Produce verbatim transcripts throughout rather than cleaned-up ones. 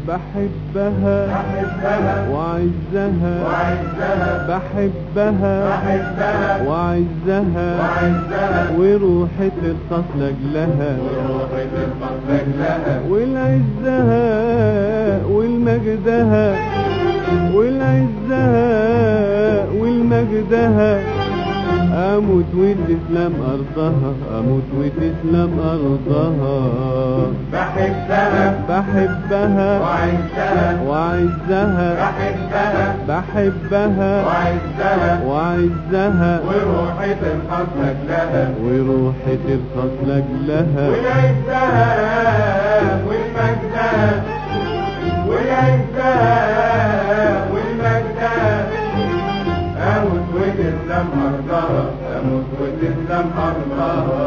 بحبها وعزها بحبها وعزها وروحي ترخص لاجلها والعزها والمجدها والعزها والمجدها اموت وتسلم ارضها اموت وتسلم ارضها بحبها بحبها وعزها وعزها بحبها بحبها وعزها وعزها وروحي ترخص لاجلها وروحي ترخص لاجلها والعزها والمجدها والعزها والمجدها اموت وتسلم ارضها اموت وتسلم ارضها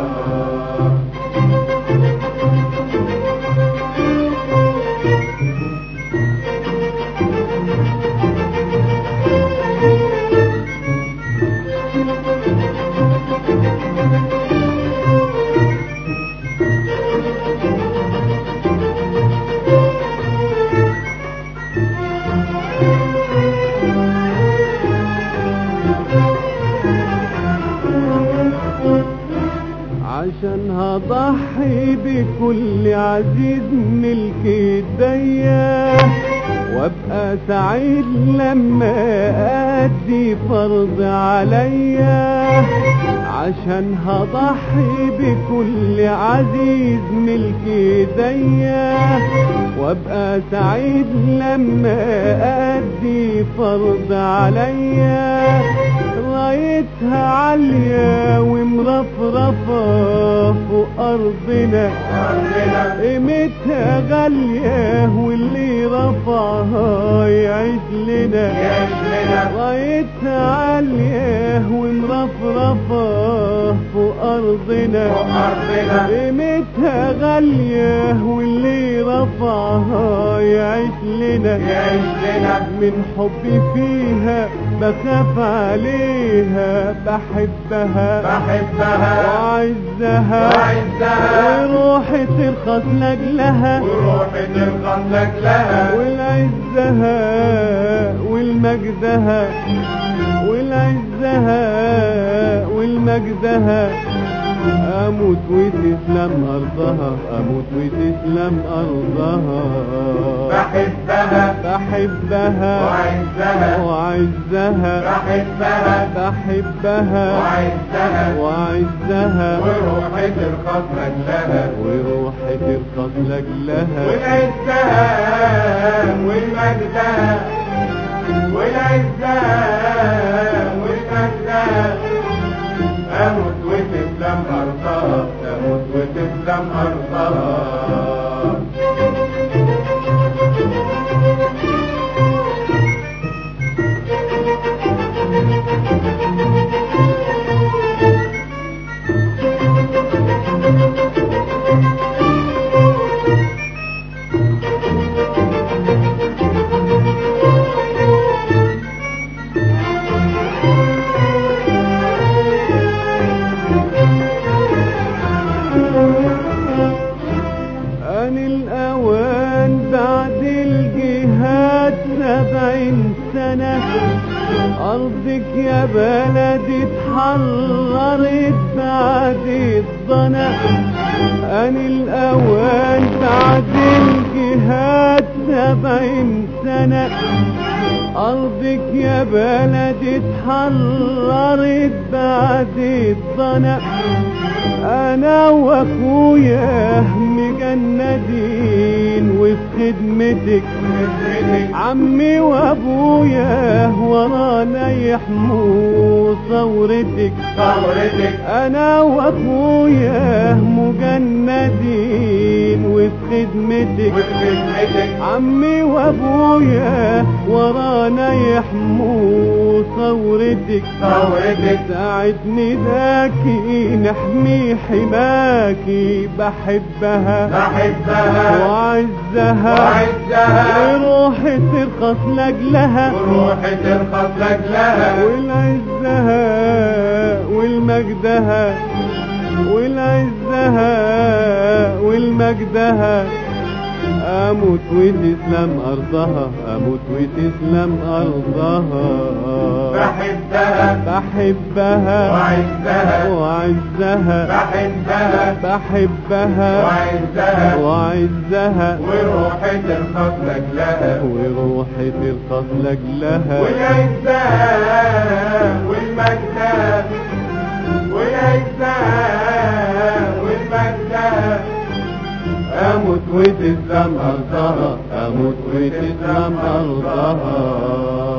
عشان هضحي بكل عزيز ملك ايديا وابقى سعيد لما ادي فرض عليا عشان هضحي بكل عزيز ملك ايديا وابقى سعيد لما ادي فرض عليا رايتها عالية ومرفرفة فوق أرضنا قيمتها غالية واللي رفعها يعيش لنا رايتها عالية ومرفرفة فوق أرضنا قيمتها غالية واللي رفعها يعيش لنا من حبي فيها بخاف عليها بحبها بحبها وعزها وروحي ترخص لاجلها وروحي ترخص لاجلها والعزها والمجدها والعزها والمجدها اموت وتسلم ارضها اموت وتسلم ارضها بحبها بحبها وعزها وعزها بحبها بحبها وعزها وعزها وروحي ترخص لاجلها وروحي ترخص لاجلها والعزها والمجدها والعزها والمجدها اموت وتسلم ارضها اموت وتسلم ارضها آن الأوان بعد الجهاد سبعين سنة أرضك يا بلدي اتحررت بعد الضنا آن الأوان بعد الجهاد سبعين سنة أرضك يا بلدي اتحررت بعد الضنا أنا وأخويا مجندين وفي خدمتك عمي وأبويا ورانا يحموا ثورتك أنا وأخويا مجندين وفي خدمتك عمي وأبويا ورانا يحموا ثورتك ساعدني ذاكي نحمي حماكي بحبها بحبها وعزها وعزها وروحي ترخص لاجلها وروحي ترخص لاجلها والعزها والمجدها والعزها والمجدها اموت وتسلم ارضها اموت وتسلم ارضها بحبها بحبها وعزها وعزها بحبها بحبها وعزها وعزها وروحي ترخص لها وروحي ترخص لاجلها والعزة والمجدة والعزة والمجدة اموت وتسلم ارضها اموت وتسلم ارضها